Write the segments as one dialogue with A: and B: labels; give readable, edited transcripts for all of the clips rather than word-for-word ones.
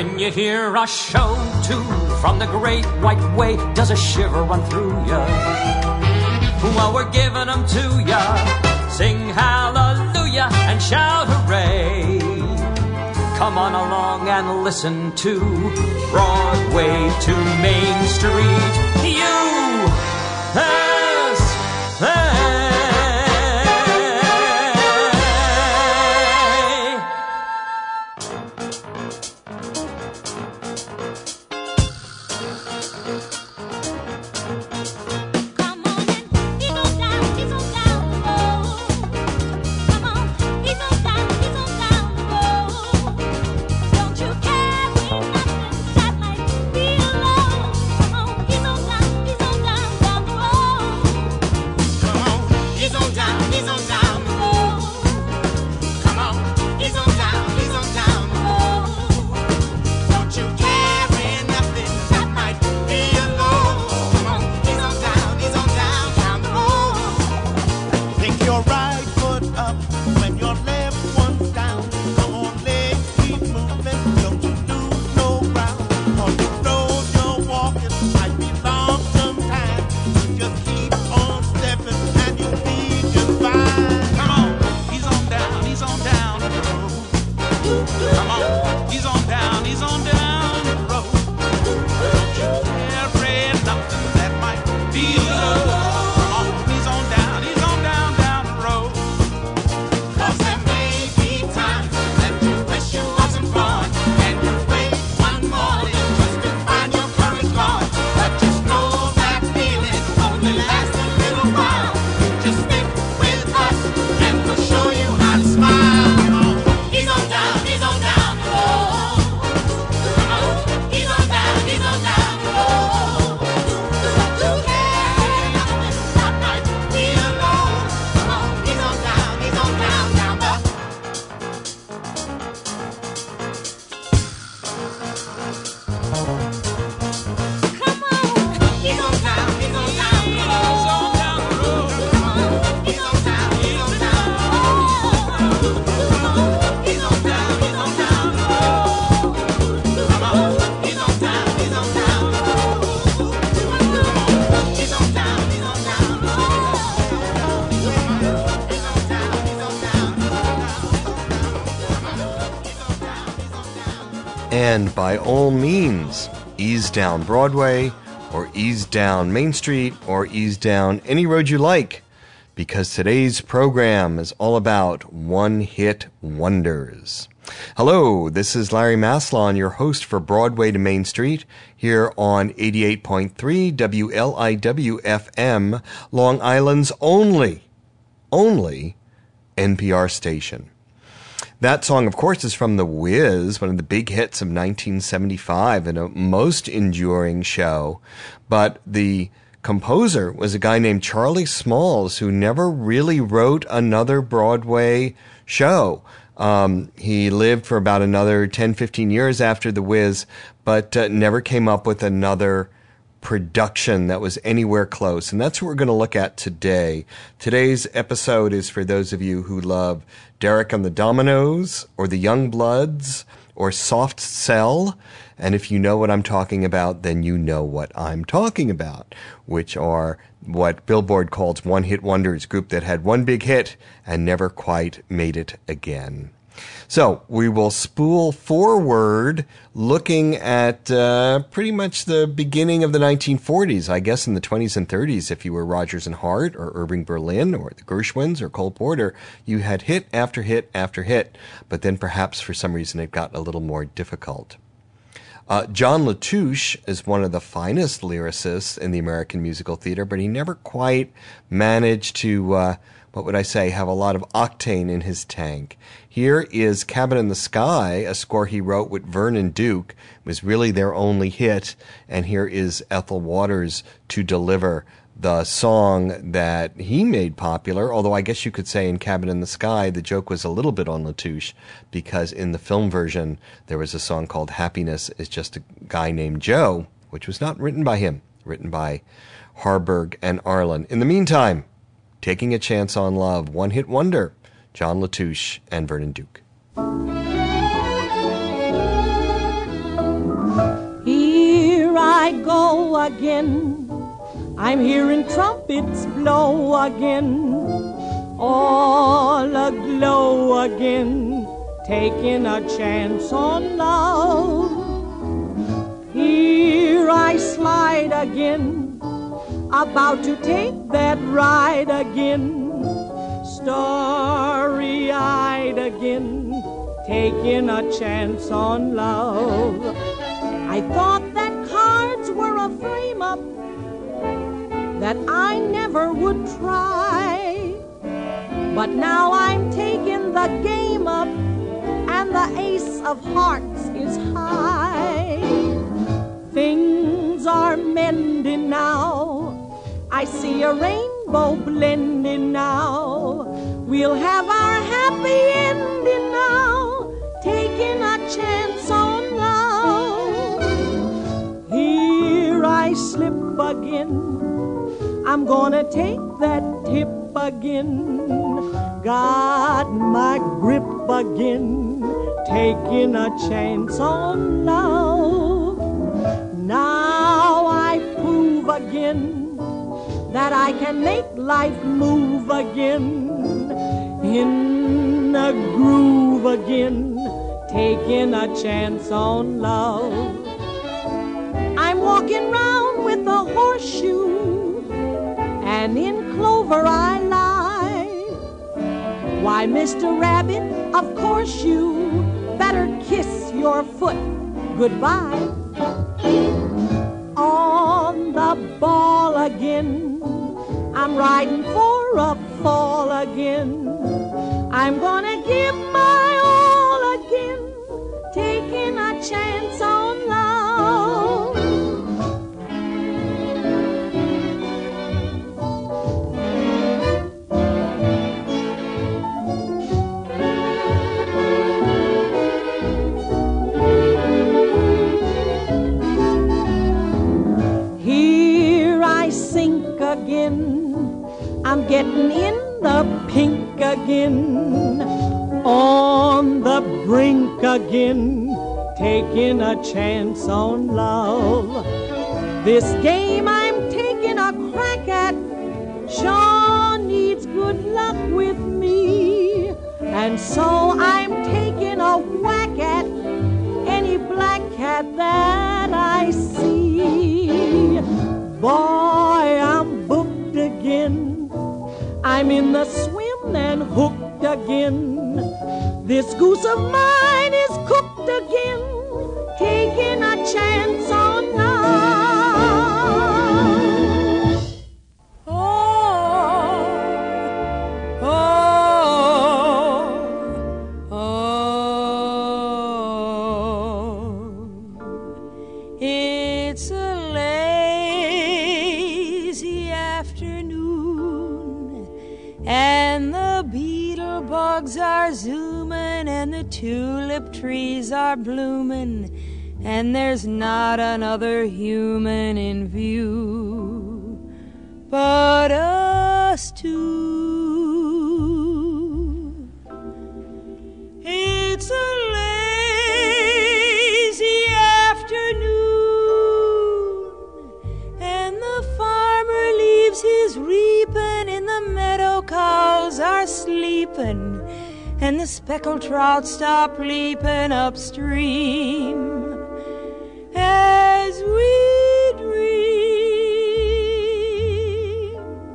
A: When you hear a show tune from the great white way, does a shiver run through ya? Well, we're giving them to ya. Sing hallelujah and shout hooray. Come on along and listen to Broadway to Main Street. USA.
B: And by all means, ease down Broadway, or ease down Main Street, or ease down any road you like, because today's program is all about one-hit wonders. Hello, this is Larry Maslon, your host for Broadway to Main Street, here on 88.3 WLIW-FM, Long Island's only NPR station. That song, of course, is from The Wiz, one of the big hits of 1975 and a most enduring show. But the composer was a guy named Charlie Smalls, who never really wrote another Broadway show. He lived for about another 10, 15 years after The Wiz, but never came up with another production that was anywhere close. And that's what we're going to look at today. Today's episode is for those of you who love Derek and the Dominos, or the Youngbloods, or Soft Cell. And if you know what I'm talking about, then you know what I'm talking about, which are what Billboard calls one-hit wonders, group that had one big hit and never quite made it again. So we will spool forward looking at pretty much the beginning of the 1940s, I guess in the 20s and 30s. If you were Rodgers and Hart or Irving Berlin or the Gershwins or Cole Porter, you had hit after hit after hit, but then perhaps for some reason it got a little more difficult. John Latouche is one of the finest lyricists in the American musical theater, but he never quite managed to have a lot of octane in his tank. Here is Cabin in the Sky, a score he wrote with Vernon Duke. It was really their only hit. And here is Ethel Waters to deliver the song that he made popular, although I guess you could say in Cabin in the Sky, the joke was a little bit on Latouche, because in the film version, there was a song called Happiness is Just a Guy Named Joe, which was not written by him, written by Harburg and Arlen. In the meantime, Taking a Chance on Love, one-hit wonder, John Latouche and Vernon Duke.
C: go again. I'm hearing trumpets blow again, all aglow again, taking a chance on love. Here I slide again, about to take that ride again, starry-eyed again, taking a chance on love. I thought that cards were a frame-up, that I never would try, but now I'm taking the game up, and the ace of hearts is high. Things are mending now, I see a rainbow blending now. We'll have our happy ending now, taking a chance on love. Here I slip again, I'm gonna take that tip again. Got my grip again, taking a chance on love. Now I prove again that I can make life move again, in a groove again, taking a chance on love. I'm walking round with a horseshoe, and in clover I lie. Why, Mr. Rabbit, of course you better kiss your foot goodbye. On the ball again, I'm riding for a fall again. I'm gonna give my all again, taking a chance on love. Again, I'm getting in the pink again, on the brink again, taking a chance on love. This game I'm taking a crack at sure needs good luck with me, and so I'm taking a whack at any black cat that I see. Boy, I'm booked again, I'm in the swim and hooked again. This goose of mine is cooked again, taking a chance on love. Oh, oh, oh, it's a and the beetle bugs are zooming, and the tulip trees are blooming, and there's not another human in view but us two. It's a lazy afternoon, and the farmer leaves his reaping, in the meadow cows are sleeping, and the speckled trout stop leaping upstream as we dream.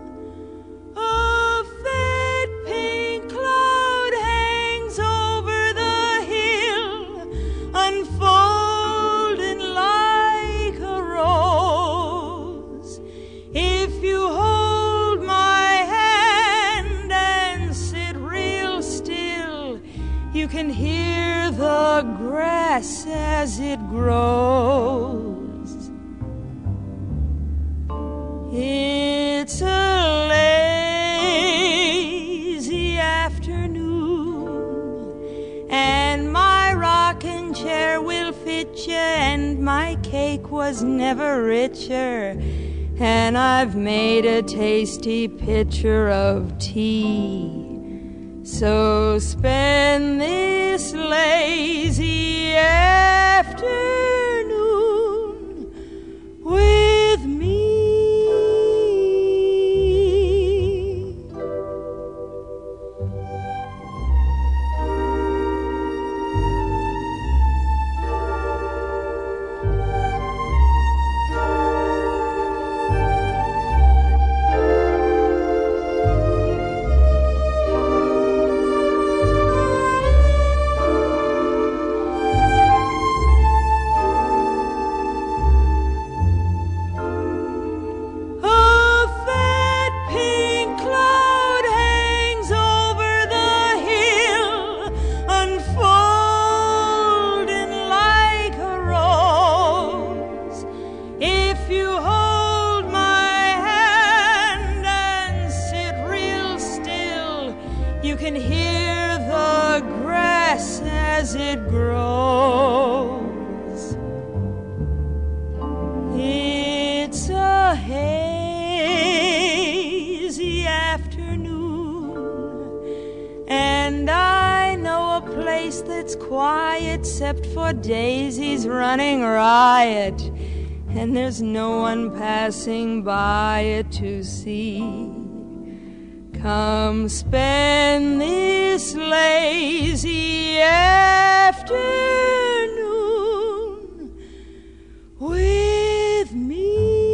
C: A fat pink cloud hangs over the hill, unfolding like a rose. If you hold my hand and sit real still, you can hear the grass as it grows. It's a lazy afternoon, and my rocking chair will fit you, and my cake was never richer, and I've made a tasty pitcher of tea. So spend this lazy afternoon with
D: Daisies running riot, and there's no one passing by it to see. Come spend this lazy afternoon with me.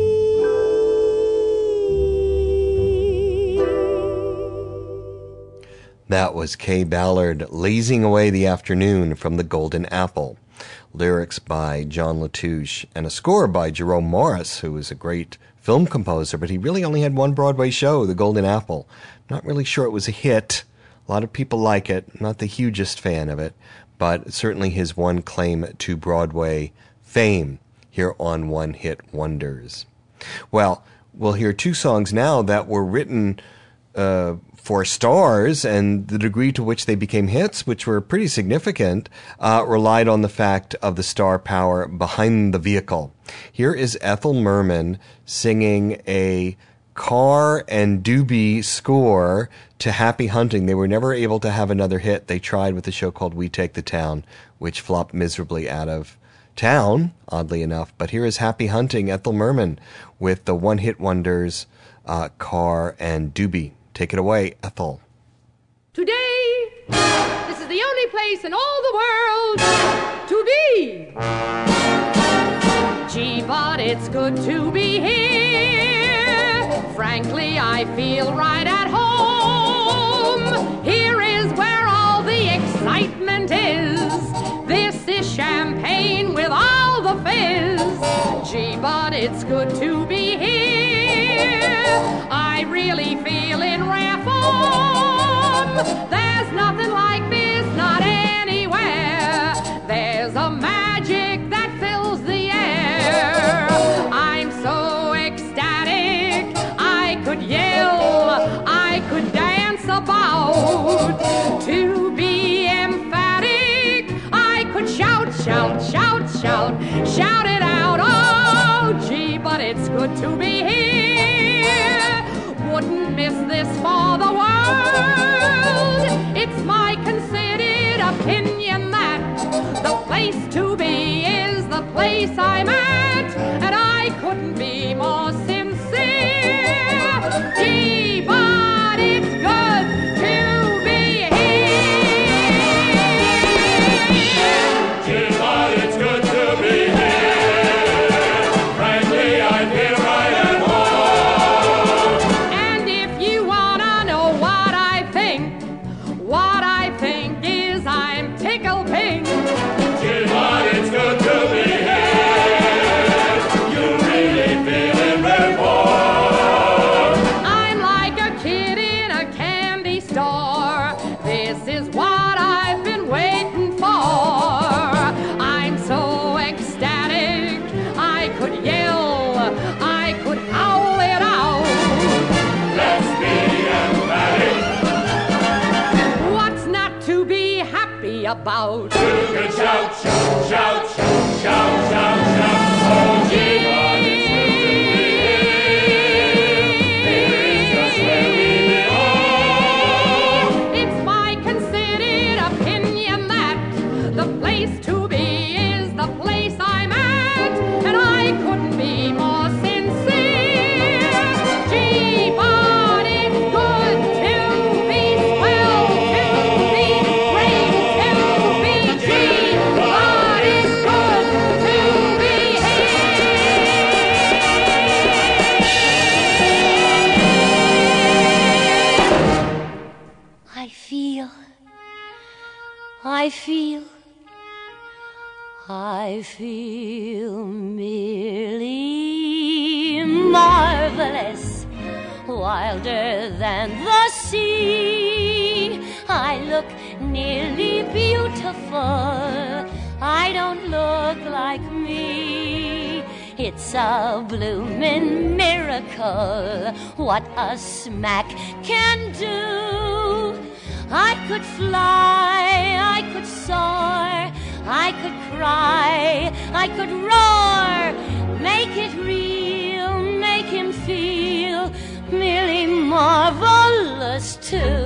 B: That was Kay Ballard, Lazing Away the Afternoon from The Golden Apple. Lyrics by John Latouche and a score by Jerome Morris, who was a great film composer, but he really only had one Broadway show, The Golden Apple. Not really sure it was a hit. A lot of people like it. Not the hugest fan of it, but certainly his one claim to Broadway fame here on One Hit Wonders. Well, we'll hear two songs now that were written for stars, and the degree to which they became hits, which were pretty significant, relied on the fact of the star power behind the vehicle. Here is Ethel Merman singing a Carr and Doobie score to Happy Hunting. They were never able to have another hit. They tried with a show called We Take the Town, which flopped miserably out of town, oddly enough. But here is Happy Hunting, Ethel Merman, with the One Hit Wonders, Carr and Doobie. Take it away, Ethel.
E: Today, this is the only place in all the world to be. Gee, but it's good to be here. Frankly, I feel right at home. Here is where all the excitement is. This is champagne with all the fizz. Gee, but it's good to be here. I really feel in rare form. There's nothing like this, not anywhere. There's a magic that fills the air. I'm so ecstatic, I could yell, I could dance about. To be emphatic, I could shout, shout, shout, shout, shout it out. Oh, gee, but it's good to be here. Wouldn't miss this for the world. It's my considered opinion that the place to be is the place I'm at, and I couldn't be more sincere. Gee, but it's good to be here.
F: Gee, but it's good to be here. Frankly, I feel right at home.
E: And if you wanna know what I think is I'm tickle pink.
F: Gee, but it's good to be here. You really feel it before.
E: I'm like a kid in a candy store. This is what I've been waiting for. I'm so ecstatic, I could yell, I could howl it out.
F: Let's be emphatic.
E: What's not to be happy about?
F: You can shout, shout, shout, shout, shout, shout, shout. Oh, gee, but it's good to be here. Here is just where we belong.
E: It's my considered opinion that the place to be is the place I'm at, and I couldn't be more sincere. Gee, but it's good to be swell.
G: feel, I feel merely marvelous, wilder than the sea. I look nearly beautiful, I don't look like me. It's a bloomin' miracle what a smack can do. I could fly, I could soar, I could cry, I could roar, make it real, make him feel merely marvelous too.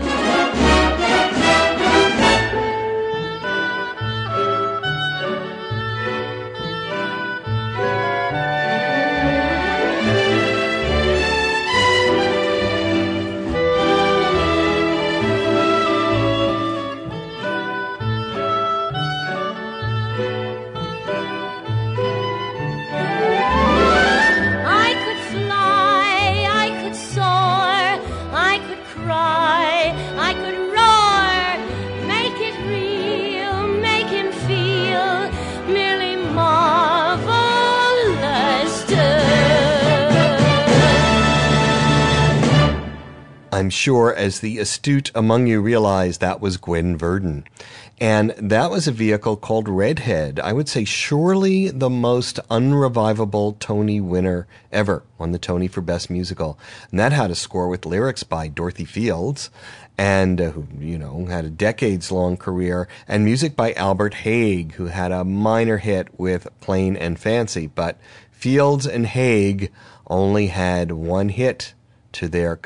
B: I'm sure as the astute among you realize that was Gwen Verdon. And that was a vehicle called Redhead. I would say surely the most unrevivable Tony winner ever. Won the Tony for Best Musical. And that had a score with lyrics by Dorothy Fields, and who, had a decades-long career, and music by Albert Haig, who had a minor hit with Plain and Fancy. But Fields and Haig only had one hit to their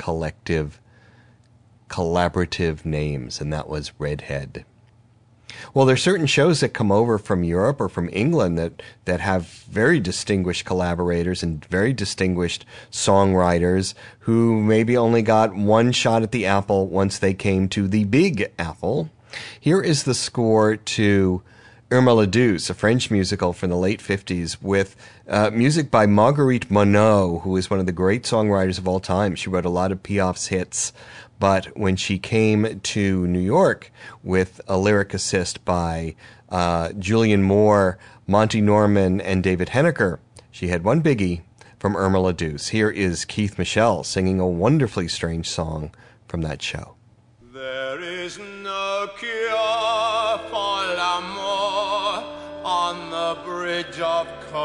B: collaborative names, and that was Redhead. Well, there's certain shows that come over from Europe or from England that have very distinguished collaborators and very distinguished songwriters who maybe only got one shot at the apple once they came to the Big Apple. Here is the score to Irma la Douce, a French musical from the late 50s, with music by Marguerite Monod, who is one of the great songwriters of all time. She wrote a lot of Piaf's hits, but when she came to New York with a lyric assist by Julian Moore, Monty Norman, and David Henniker, she had one biggie from Irma la Douce. Here is Keith Michelle singing a wonderfully strange song from that show.
F: There is no cure for l'amour on the bridge of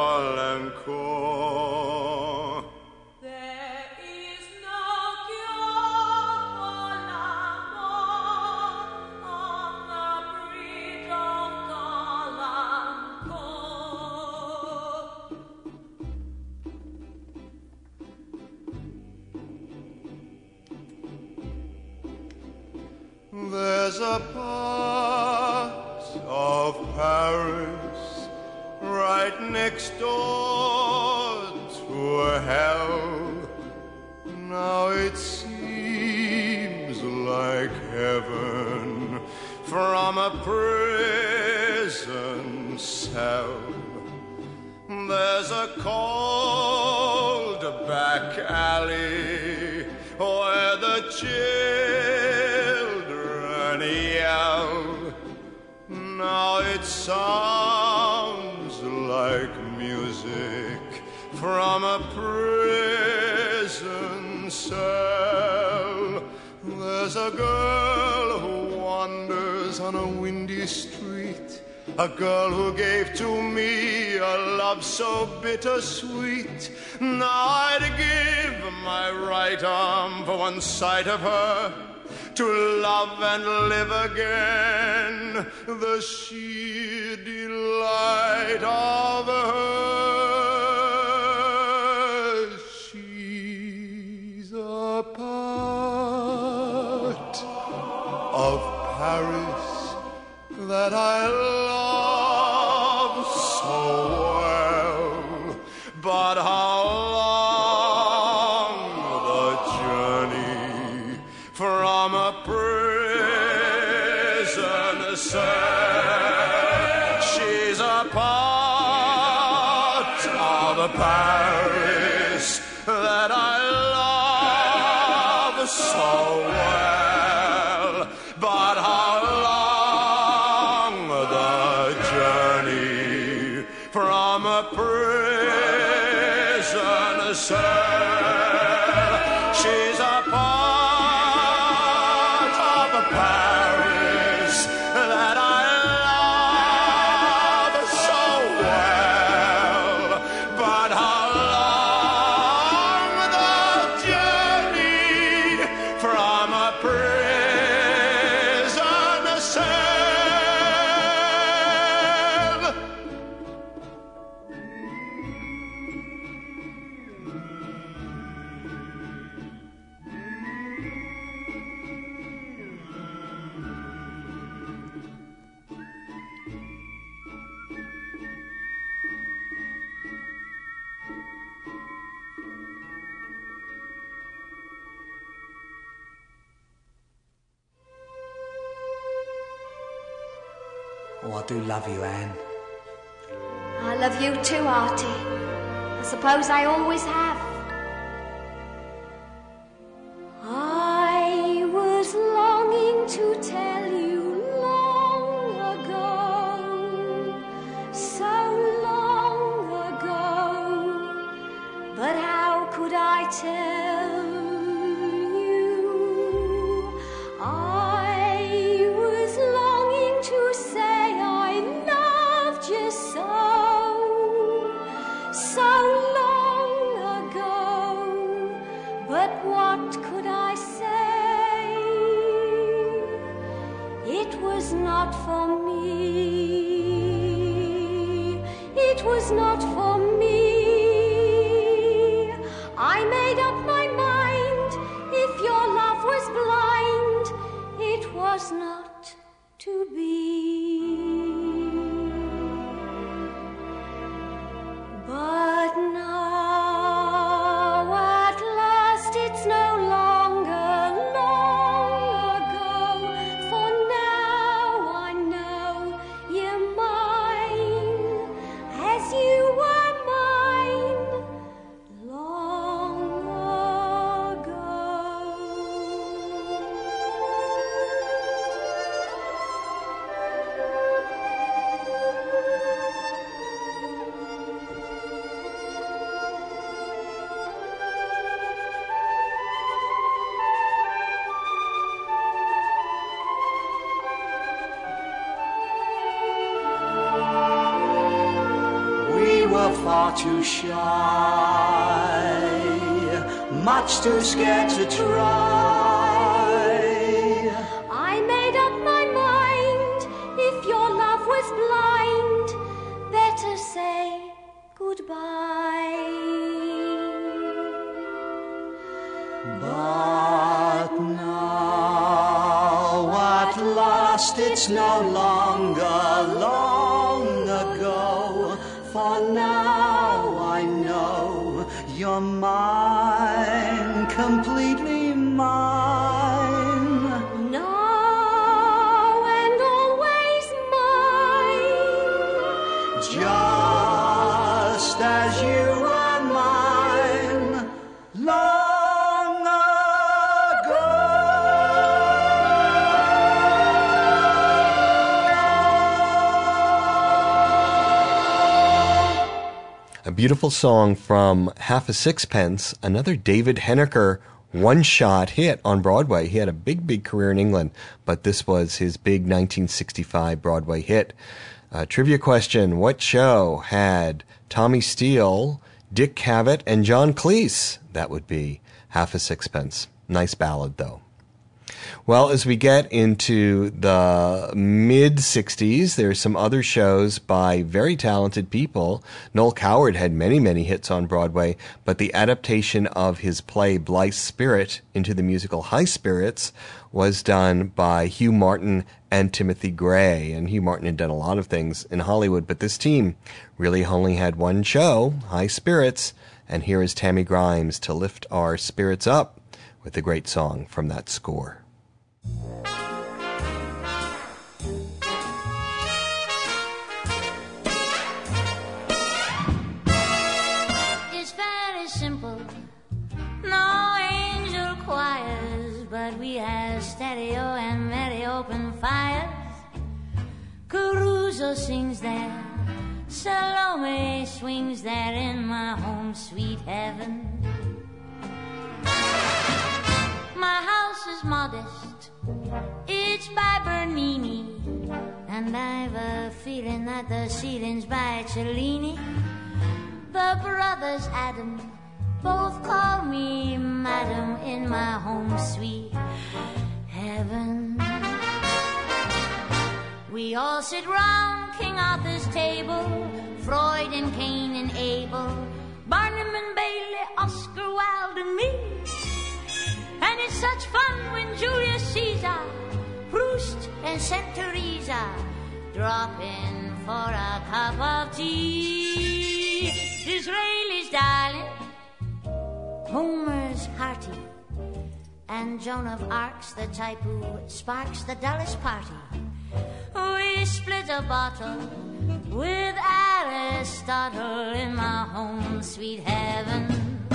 F: Caulaincourt.
C: There is no cure for l'amour on the bridge of Caulaincourt.
F: There's a part of Paris right next door to hell. Now it seems like heaven from a prison cell. There's a cold back alley where the children yell. Now it sounds like music from a prison cell. There's a girl who wanders on a windy street, a girl who gave to me a love so bittersweet. Now I'd give my right arm for one sight of her, to love and live again, the sheer delight of her. She's a part of Paris that I love so well, but how long the journey from a prison cell. She's a part of Paris that I love so well, but
H: how long the journey from a prison cell. She's a part of Paris that I love so well. But how long the journey from a prison cell?
I: Oh, I do love you, Anne.
J: I love you too, Artie. I suppose I always have. I was longing to tell you long ago, so long ago, but how could I tell you? I was longing to say I loved you so long ago, but what could I say? It was not for me, it was not for me. I made up my mind, if your love was blind, it was not to be. But now at last it's no longer long ago, for now I know you're mine, as you were mine long ago.
I: We were far too shy, much too scared to try.
J: I made up my mind, if your love was blind, better say goodbye.
I: But now at last it's no longer long ago, for now I know you're mine, completely mine.
J: Now and always mine.
I: Just as you were mine long ago.
B: A beautiful song from Half a Sixpence, another David Henniker one-shot hit on Broadway. He had a big career in England, but this was his big 1965 Broadway hit. Trivia question, what show had Tommy Steele, Dick Cavett, and John Cleese? That would be Half a Sixpence. Nice ballad, though. Well, as we get into the mid-60s, there's some other shows by very talented people. Noel Coward had many hits on Broadway, but the adaptation of his play Blythe's Spirit into the musical High Spirits was done by Hugh Martin and Timothy Gray. And Hugh Martin had done a lot of things in Hollywood, but this team really only had one show, High Spirits, and here is Tammy Grimes to lift our spirits up with a great song from that score.
G: It's very simple, no angel choirs, but we have stereo and very open fire. fires. Caruso sings there, Salome swings there in my home sweet heaven. My house is modest, it's by Bernini, and I've a feeling that the ceiling's by Cellini. The brothers Adam both call me madam in my home sweet heaven. We all sit round King Arthur's table, Freud and Cain and Abel, Barnum and Bailey, Oscar Wilde and me. And it's such fun when Julius Caesar, Proust and Saint Teresa drop in for a cup of tea. Disraeli's darling, Homer's hearty, and Joan of Arc's the type who sparks the dullest party. We split a bottle with Aristotle in my home sweet heaven.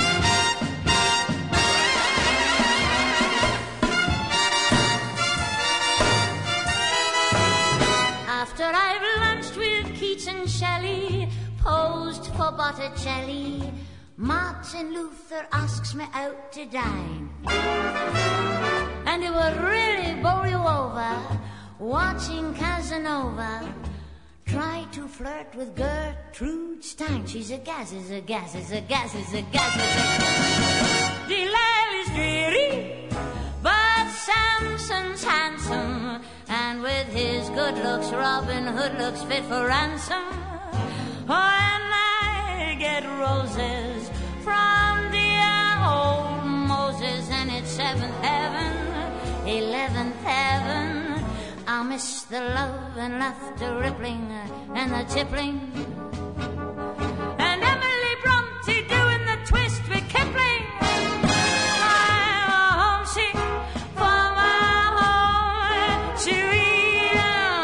G: After I've lunched with Keats and Shelley, posed for Botticelli, Martin Luther asks me out to dine. And it would really bowl you over watching Casanova try to flirt with Gertrude Stein. She's a gas, is a gas, is a gas, is a gas, is a gas. Delilah's dreary, but Samson's handsome, and with his good looks Robin Hood looks fit for ransom. Oh, and I get roses from dear old Moses, and it's 7th heaven, 11th heaven. I'll miss the love and laughter rippling and the tippling, and Emily Bronte doing the twist with Kipling. I'm homesick for my home sweet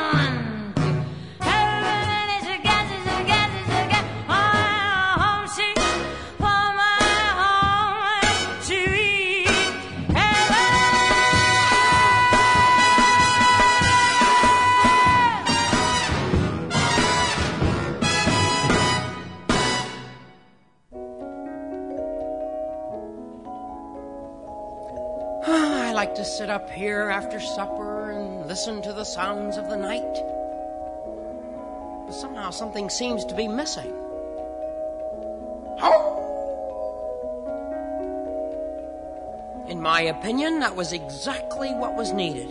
G: heaven. It's a gas, it's a gas, it's a gas. I'm homesick for my home sweet heaven.
K: I like to sit up here after supper and listen to the sounds of the night. But somehow something seems to be missing. In my opinion, that was exactly what was needed.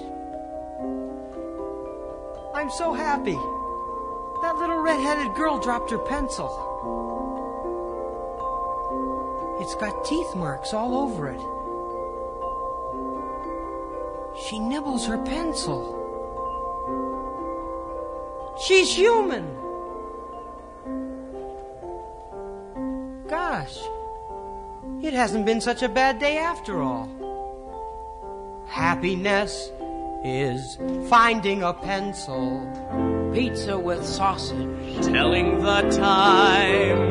L: I'm so happy. That little red-headed girl dropped her pencil. It's got teeth marks all over it. She nibbles her pencil. She's human. Gosh, it hasn't been such a bad day after all. Happiness is finding a pencil.
K: Pizza with sausage.
M: Telling the time.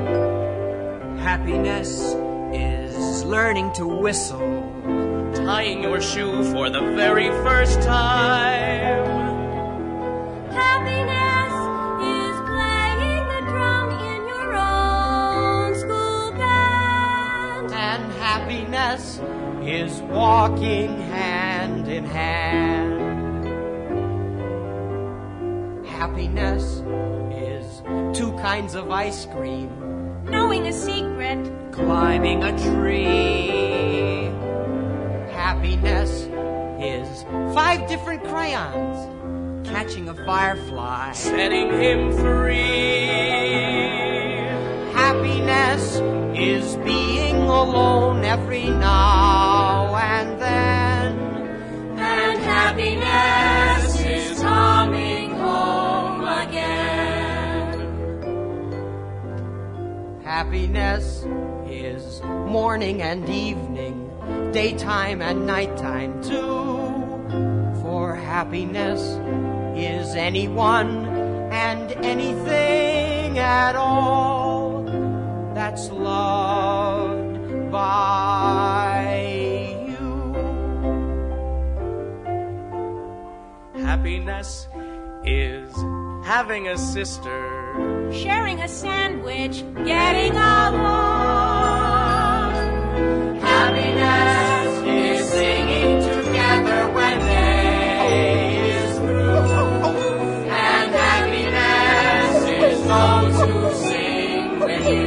L: Happiness is learning to whistle.
M: Tying your shoe for the very first time.
J: Happiness is playing the drum in your own school band.
L: And happiness is walking hand in hand. Happiness is 2 kinds of ice cream.
D: Knowing a secret.
M: Climbing a tree.
L: Happiness is 5 different crayons. Catching a firefly.
M: Setting him free.
L: Happiness is being alone every now and then.
J: And happiness is coming home again.
L: Happiness is morning and evening, daytime and nighttime too. For happiness is anyone and anything at all that's loved by you.
M: happiness is having a sister,
D: sharing a sandwich, getting along.
A: Happiness is singing together when day is through. And happiness is those who sing with you.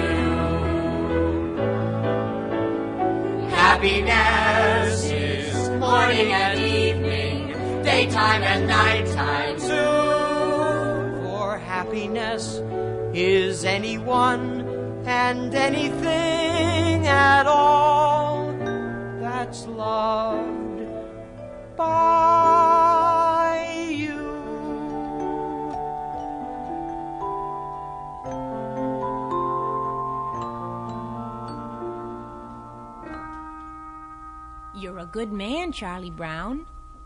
A: Happiness is morning and evening, daytime and nighttime too.
L: For happiness is anyone and anything at all that's loved by you.
D: You're a good man, Charlie Brown.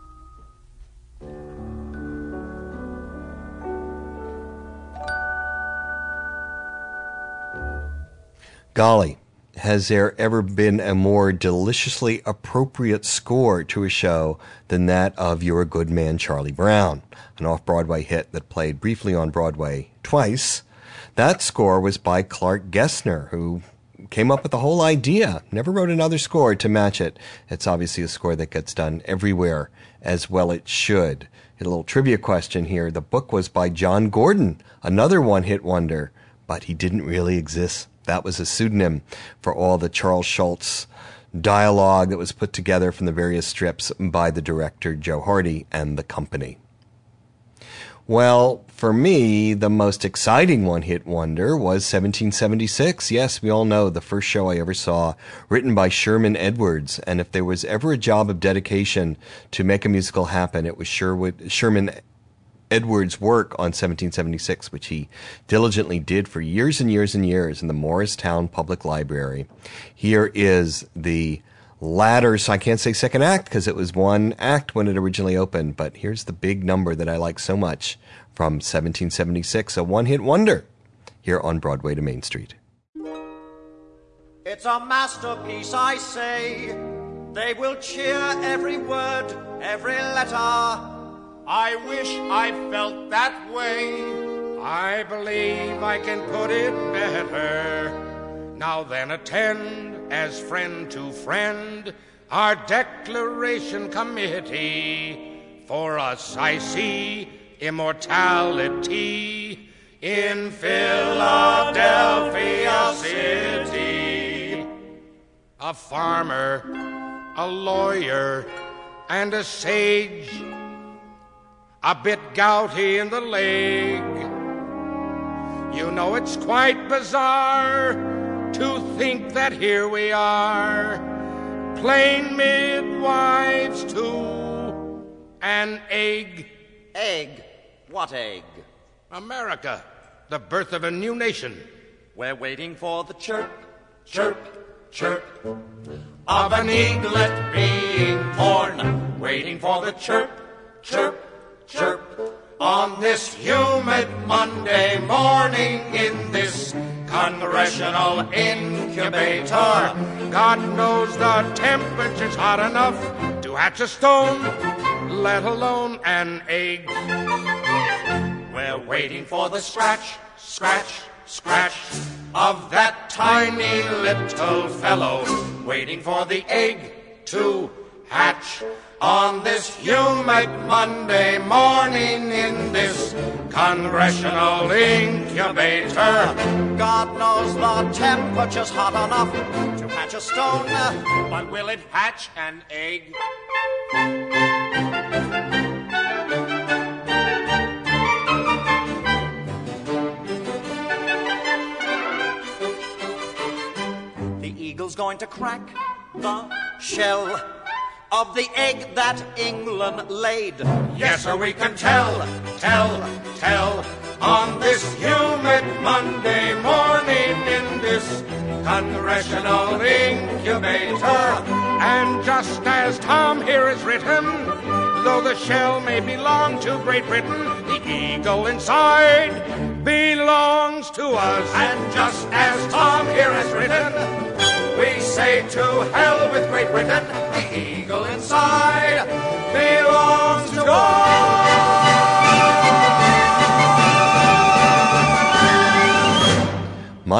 B: Golly, has there ever been a more deliciously appropriate score to a show than that of You're a Good Man, Charlie Brown, an off-Broadway hit that played briefly on Broadway twice. That score was by Clark Gessner, who came up with the whole idea, never wrote another score to match it. It's obviously a score that gets done everywhere, as well it should. A little trivia question here. The book was by John Gordon, another one-hit wonder, but he didn't really exist. That was a pseudonym for all the Charles Schultz dialogue that was put together from the various strips by the director Joe Hardy and the company. Well, for me, the most exciting one-hit wonder was 1776. Yes, we all know the first show I ever saw, written by Sherman Edwards. And if there was ever a job of dedication to make a musical happen, it was Sherman Edwards' work on 1776, which he diligently did for years and years and years in the Morristown Public Library. Here is the latter, so I can't say second act because it was one act when it originally opened, but here's the big number that I like so much from 1776, a one-hit wonder here on Broadway to Main Street.
I: It's a masterpiece, I say. They will cheer every word, every letter.
H: I wish I felt that way. I believe I can put it better. Now then, attend as friend to friend our declaration committee. For us I see immortality in Philadelphia City. A farmer, a lawyer, and a sage, a bit gouty in the leg. You know it's quite bizarre to think that here we are, plain midwives to an egg.
I: Egg? What egg?
H: America, the birth of a new nation.
I: We're waiting for the chirp, chirp, chirp
H: Of an eaglet being born, waiting for the chirp, chirp, chirp on this humid Monday morning in this congressional incubator. God knows the temperature's hot enough to hatch a stone, let alone an egg. We're waiting for the scratch, scratch, scratch of that tiny little fellow, waiting for the egg to hatch on this humid Monday morning in this congressional incubator.
I: God knows the temperature's hot enough to hatch a stone,
H: but will it hatch an egg?
I: The eagle's going to crack the shell of the egg that England laid.
H: Yes, sir, we can tell on this humid Monday morning in this congressional incubator. And just as Tom here has written, though the shell may belong to Great Britain, the eagle inside belongs to us. And just as Tom here has written, we say to hell with Great Britain, the eagle inside belongs to us.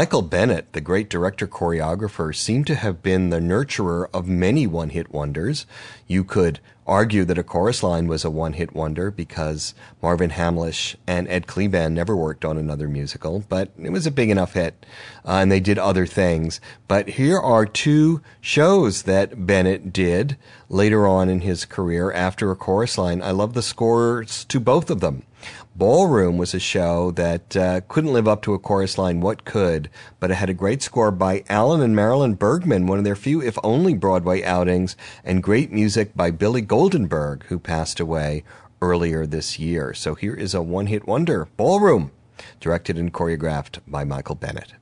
B: Michael Bennett, the great director-choreographer, seemed to have been the nurturer of many one-hit wonders. You could argue that A Chorus Line was a one-hit wonder because Marvin Hamlisch and Ed Kleban never worked on another musical, but it was a big enough hit, and they did other things. But here are two shows that Bennett did later on in his career after A Chorus Line. I love the scores to both of them. Ballroom was a show that couldn't live up to A Chorus Line. What could? But it had a great score by Alan and Marilyn Bergman, one of their few, if only, Broadway outings, and great music by Billy Goldenberg, who passed away earlier this year. So here is a one-hit wonder, Ballroom, directed and choreographed by Michael Bennett.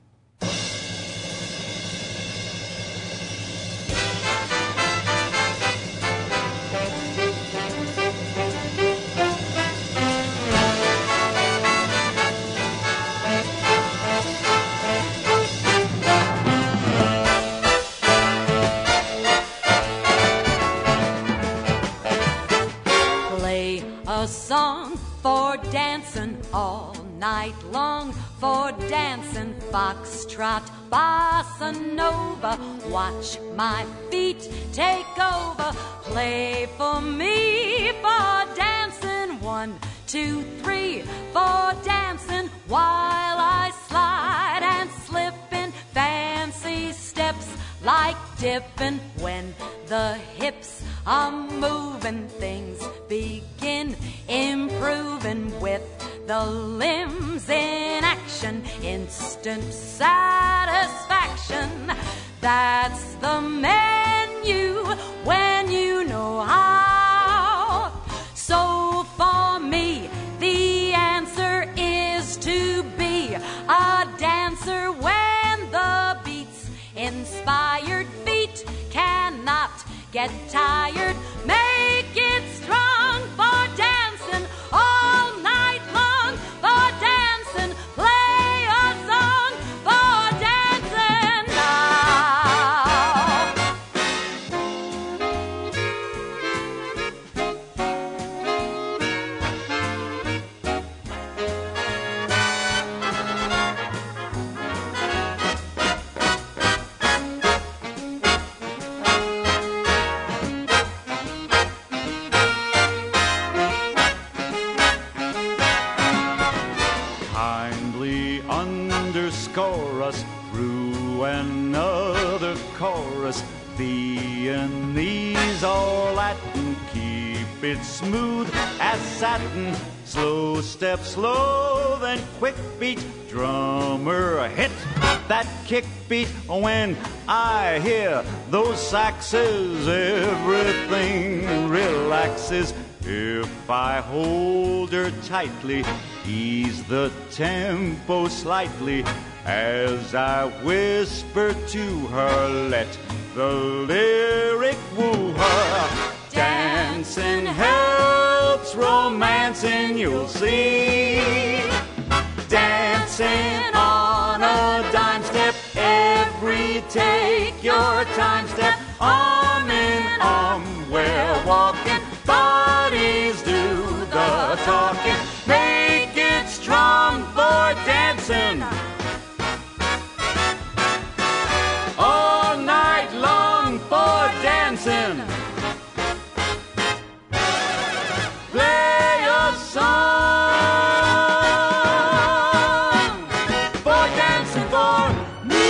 D: A song for dancing all night long, for dancing foxtrot, bossa nova. Watch my feet take over. Play for me for dancing. 1, 2, 3 for dancing while I slide and slip in fancy steps like dipping. When the hips are moving, things begin improving with the limbs in action. Instant satisfaction, that's the menu when you know how. So for me, the answer is to be a dancer when the beats inspired feet cannot get tired. Make it strong for dancing all night long, for dancing. Play a song for dancing now.
N: Kindly underscore us through another chorus. Viennese or Latin, keep it smooth as satin. Slow step, slow, then quick beat. Drummer, hit that kick beat. When I hear those saxes, everything relaxes. If I hold her tightly, ease the tempo slightly, as I whisper to her, let the lyric woo her. Dancing helps romancing, you'll see. Dancing on a dime step, every take your time step. In, we're walking, bodies do the talking. Make it strong for dancing all night long, for dancing. Play a song for dancing for me.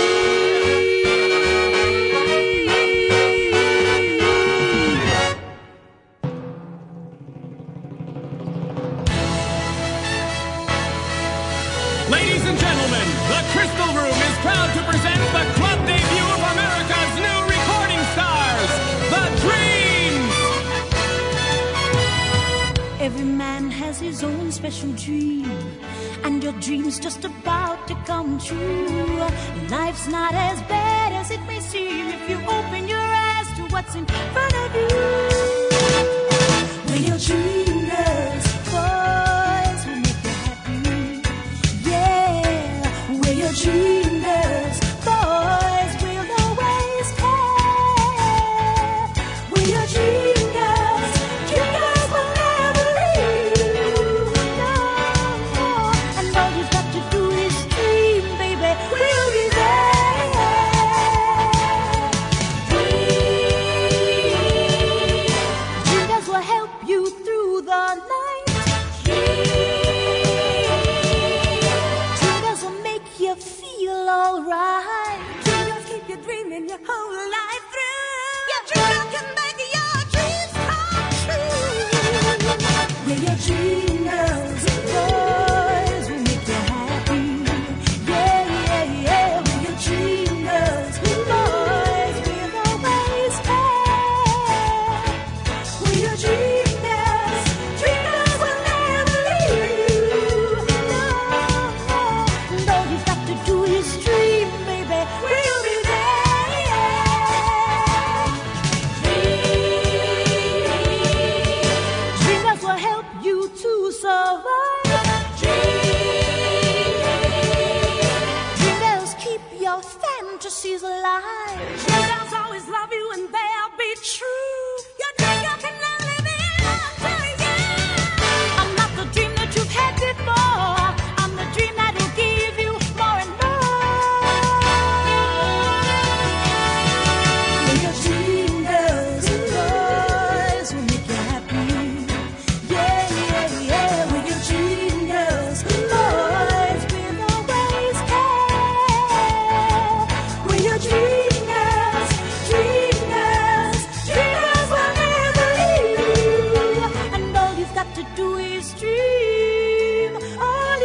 F: Ladies and gentlemen, the Crystal Room is proud to present the club debut of America's new recording stars, The Dreams!
J: Every man has his own special dream, and your dream's just about to come true. Life's not as bad as it may seem if you open your eyes to what's in front of you. When you're dreamers, boys will make you happy. Yeah, when you're dreamers, boys will always care. When you're dreamers, dreamers will never leave you. No, and all you've got to do is dream, baby. We'll be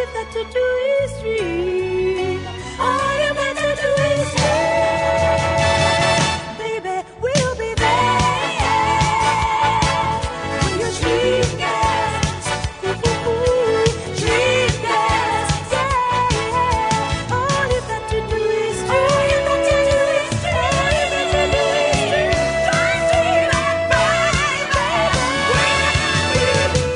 J: you've got to do is dream. All you've got to do is dream. Baby, we'll be there. We'll dream, yes. Dream, yes, yeah. All you've got to do is dream. All you've got to do is dream. All you've got to do is dream. Try dreaming, baby. We'll be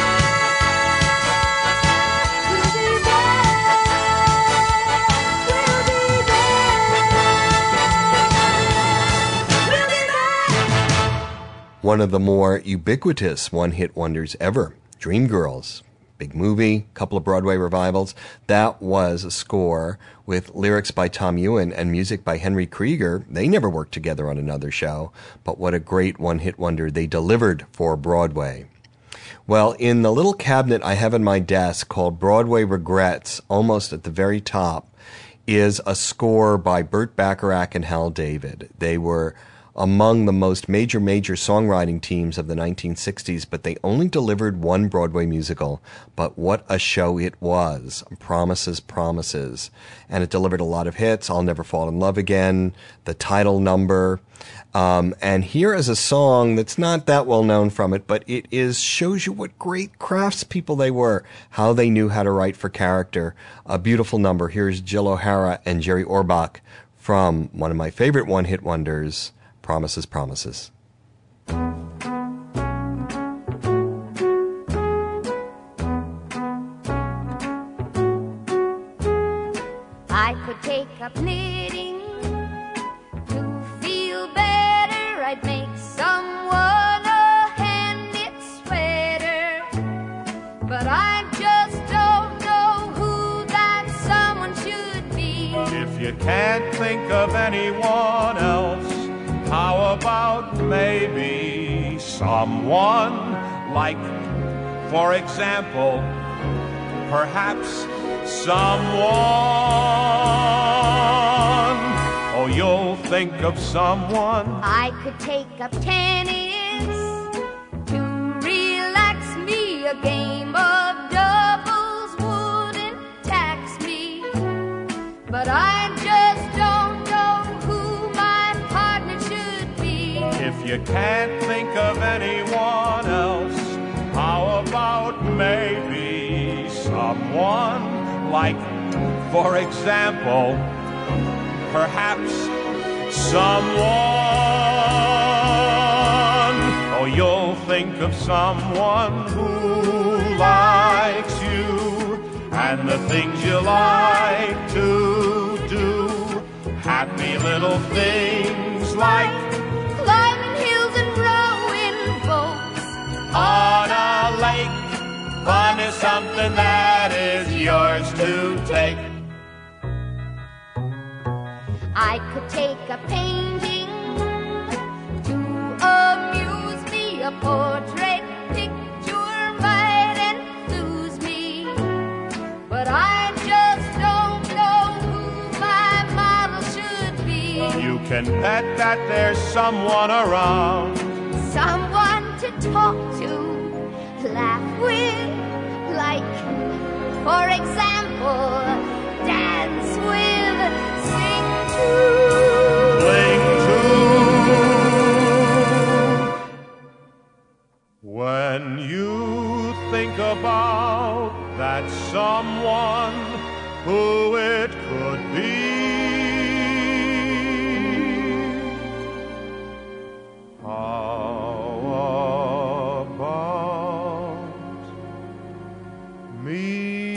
B: One of the more ubiquitous one-hit wonders ever, Dreamgirls. Big movie, couple of Broadway revivals. That was a score with lyrics by Tom Ewan and music by Henry Krieger. They never worked together on another show, but what a great one-hit wonder they delivered for Broadway. Well, in the little cabinet I have in my desk called Broadway Regrets, almost at the very top, is a score by Burt Bacharach and Hal David. They were among the most major songwriting teams of the 1960s, but they only delivered one Broadway musical. But what a show it was. Promises, Promises. And it delivered a lot of hits. I'll Never Fall in Love Again, the title number. And here is a song that's not that well known from it, but it shows you what great craftspeople they were, how they knew how to write for character. A beautiful number. Here's Jill O'Hara and Jerry Orbach from one of my favorite one-hit wonders, Promises, Promises.
G: I could take up knitting to feel better. I'd make someone a hand-knit sweater, but I just don't know who that someone should be.
H: If you can't think of anyone else, how about maybe someone like, for example, perhaps someone, oh, you'll think of someone.
G: I could take up tennis to relax me. A game of doubles wouldn't tax me, but I just don't know who my partner should be.
H: If you can't think of anyone else, how about maybe someone like, for example, perhaps someone, oh, you'll think of someone who likes you and the things you like to do. Happy little things like
G: climbing hills and rowing boats
H: on a lake. Fun is something that is yours to take.
G: I could take a painting to amuse me. A portrait picture might enthuse me, but I just don't know who my model should be.
H: You can bet that there's someone around,
G: someone to talk to, laugh with, like, for example, dance with, sing to,
H: cling to. When you think about that someone, who it could be, how about me?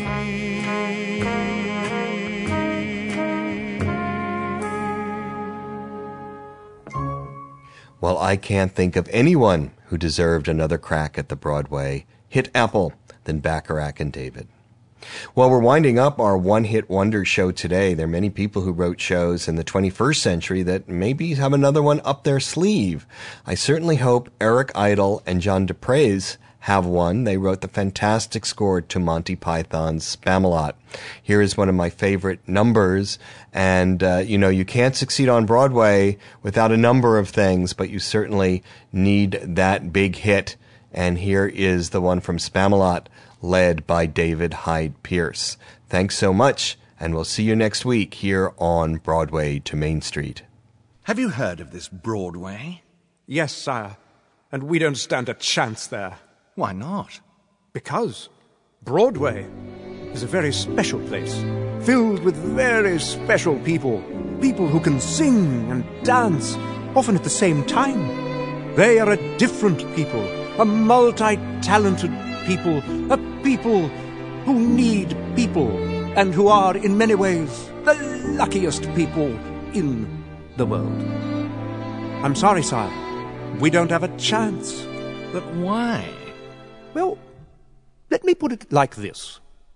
B: Well, I can't think of anyone who deserved another crack at the Broadway hit apple than Bacharach and David. Well, we're winding up our one-hit wonder show today. There are many people who wrote shows in the 21st century that maybe have another one up their sleeve. I certainly hope Eric Idle and John DePraise have one. They wrote the fantastic score to Monty Python's Spamalot. Here is one of my favorite numbers. And, you can't succeed on Broadway without a number of things, but you certainly need that big hit. And here is the one from Spamalot, led by David Hyde Pierce. Thanks so much, and we'll see you next week here on Broadway to Main Street.
O: Have you heard of this Broadway?
H: Yes, sire. And we don't stand a chance there.
O: Why not?
H: Because Broadway is a very special place, filled with very special people. People who can sing and dance, often at the same time. They are a different people, a multi-talented people, a people who need people, and who are, in many ways, the luckiest people in the world. I'm sorry, sire. We don't have a chance.
O: But why?
H: Well, let me put it like this.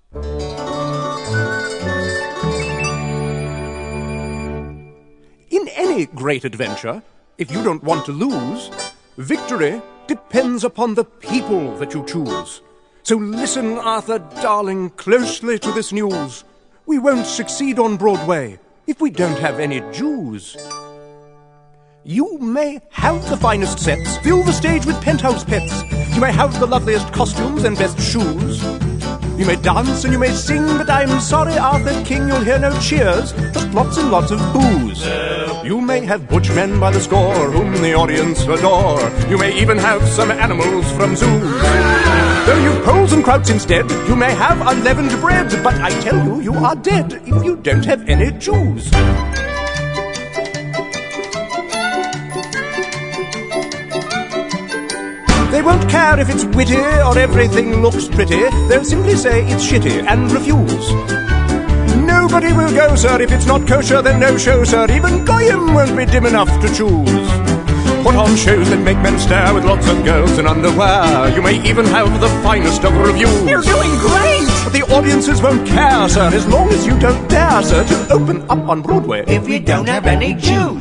H: In any great adventure, if you don't want to lose, victory depends upon the people that you choose. So listen, Arthur, darling, closely to this news. We won't succeed on Broadway if we don't have any Jews. You may have the finest sets, fill the stage with penthouse pets. You may have the loveliest costumes and best shoes. You may dance and you may sing, but I'm sorry, Arthur King, you'll hear no cheers, just lots and lots of boos. You may have butch men by the score, whom the audience adore. You may even have some animals from zoos. Though you've poles and krauts instead, you may have unleavened bread, but I tell you, you are dead if you don't have any Jews. They won't care if it's witty or everything looks pretty. They'll simply say it's shitty and refuse. Nobody will go, sir, if it's not kosher, then no show, sir. Even Goyim won't be dim enough to choose. Put on shows that make men stare with lots of girls in underwear. You may even have the finest of reviews.
N: You're doing great!
H: But the audiences won't care, sir, as long as you don't dare, sir, to open up on Broadway
N: If you don't have any Jews.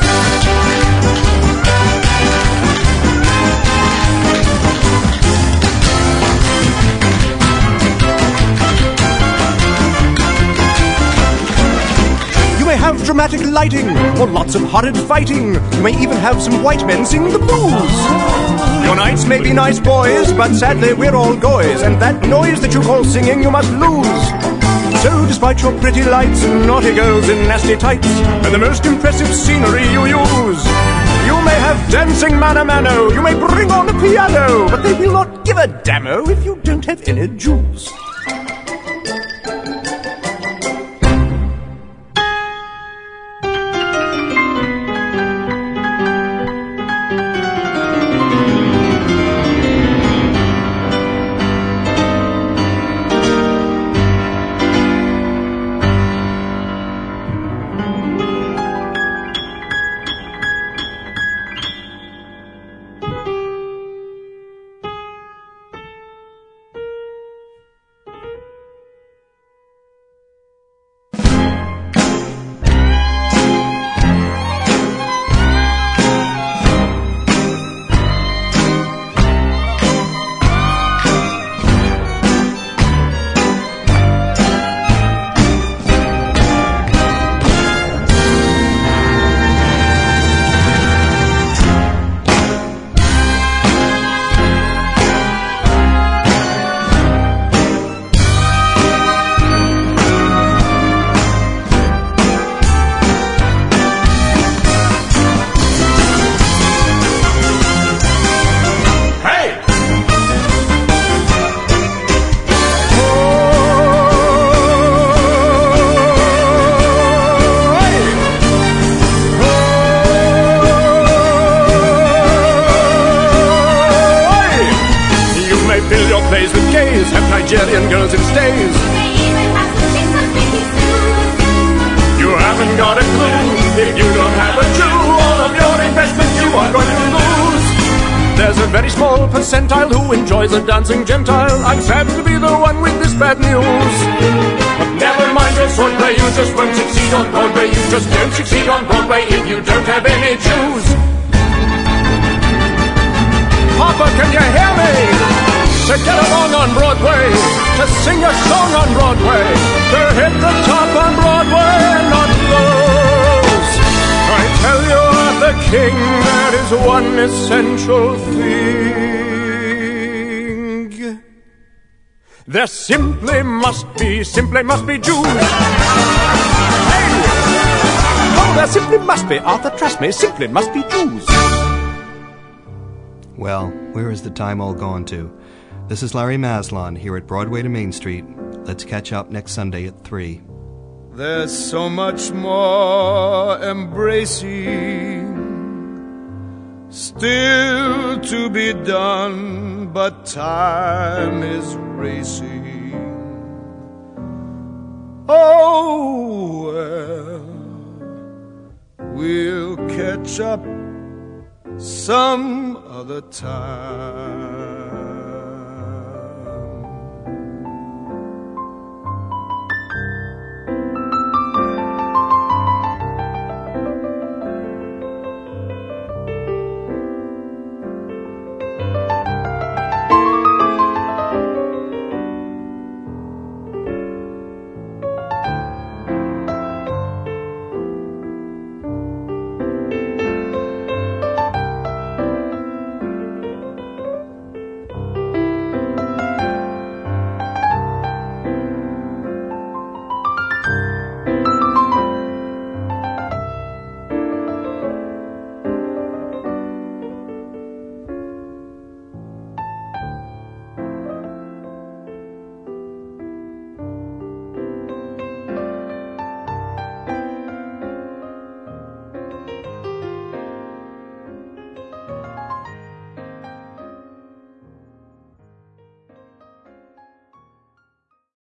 H: Have dramatic lighting, or lots of horrid fighting. You may even have some white men sing the blues. Your knights may be nice boys, but sadly we're all goys, and that noise that you call singing you must lose. So despite your pretty lights and naughty girls in nasty tights, and the most impressive scenery you use, you may have dancing mano mano, you may bring on a piano, but they will not give a damno if you don't have any Jews. Nigerian girls in stays. You haven't got a clue. If you don't have a Jew, all of your investment you are going to lose. There's a very small percentile who enjoys a dancing Gentile. I'm sad to be the one with this bad news. But never mind your swordplay, you just won't succeed on Broadway. You just don't succeed on Broadway if you don't have any Jews. Papa, can you hear me? To get along on Broadway, to sing a song on Broadway, to hit the top on Broadway and not lose. I tell you, Arthur King, there is one essential thing. There simply must be Jews. Hey! Oh, there simply must be, Arthur, trust me, simply must be Jews.
P: Well, where is the time all gone to? This is Larry Maslon here at Broadway to Main Street. Let's catch up next Sunday at 3.
Q: There's so much more embracing still to be done, but time is racing. Oh, well, we'll catch up some other time.